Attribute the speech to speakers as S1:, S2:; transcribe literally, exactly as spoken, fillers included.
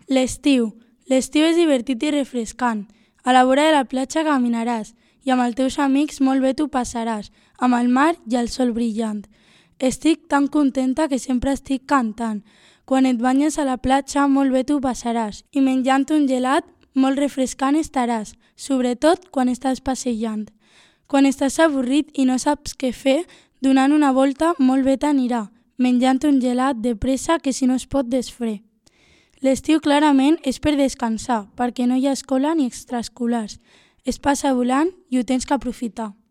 S1: L'estiu. L'estiu és divertit i refrescant. A la vora de la platja caminaràs i amb els teus amics molt bé t'ho passaràs, amb el mar i el sol brillant. Estic tan contenta que sempre estic cantant. Quan et banyes a la platja molt bé t'ho passaràs i menjant un gelat molt refrescant estaràs, sobretot quan estàs passejant. Quan estàs avorrit i no saps què fer, donant una volta molt bé t'anirà, menjant un gelat de pressa que si no es pot desfer. L'estiu clarament és per descansar, perquè no hi ha escola ni extraescolars. Es passa volant i ho tens que aprofitar.